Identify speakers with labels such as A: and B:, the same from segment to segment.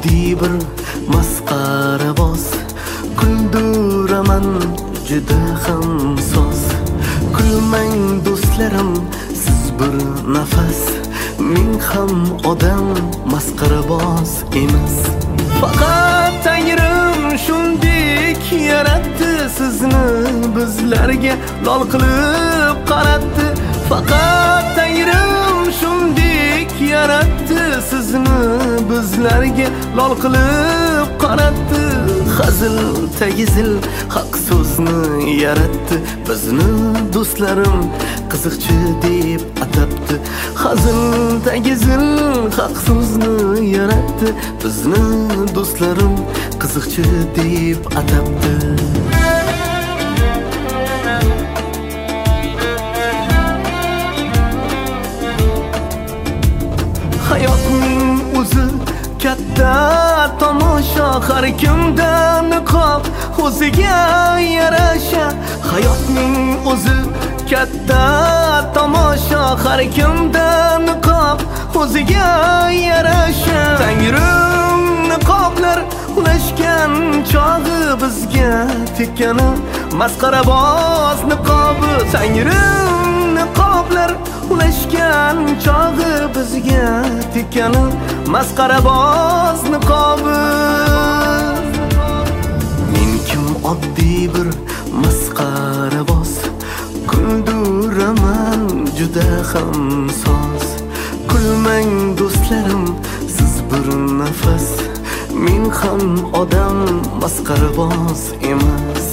A: oddiy bir masqaraboz. Kulduraman juda ham soz. Kulmang do'stlarim, siz bir nafas. Men ham odam masqaraboz emas. Faqat Tangrim shunday yaratdi, sizni bizlarga lol qilib qaratdi. Faqat Tangrim shunday yaratdi, sizni bizlarga lol qilib qaratdi. Hazil tagizil haq so'zni yaratdi, bizni do'stlarim qiziqchi deb atabdi. Hazil tagizil haq so'zni yaratdi, bizni do'stlarim qiziqchi deb atabdi. Hayotning o'zi katta tomosha, har kimda niqob o'ziga yarasha. Hayotning o'zi katta tomosha, har kimda niqob o'ziga yarasha. Tangrim niqoblar ulashgan chog'i bizga tekkani masqaraboz niqobi. Tangrim niqoblar ulashgan chog'i bizga tekkani masqaraboz niqobi. Men kim oddiy bir masqaraboz. Kulduraman juda ham soz. Kulmang do'stlarim, siz bir nafas. Men ham odam masqaraboz emas.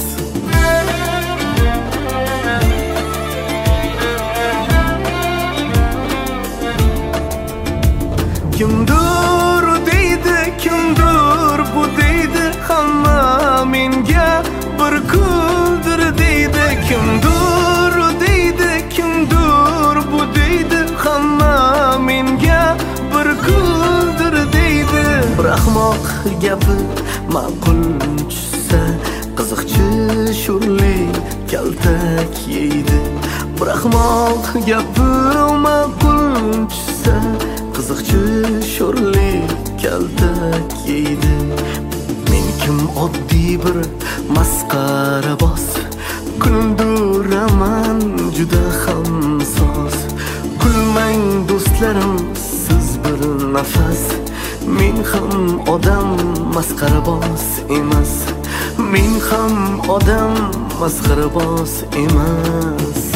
A: Kimdir deydi, kimdir bu deydi, hamma menga bir kuldir deydi. Kimdir deydi, kimdir bu deydi, hamma menga bir kuldir deydi. Bir ahmoq gapi ma'qul tushsa, qiziqchi sho'rli kaltak yeydi. Bir ahmoq gapi ma'qul tushsa, qiziqchi sho'rli kaltak yeydi. Men kim oddiy bir masqaraboz. Kulduraman juda ham soz. Kulmang do'stlarim, siz bir nafas. Men ham odam masqaraboz emas. Men ham odam masqaraboz emas.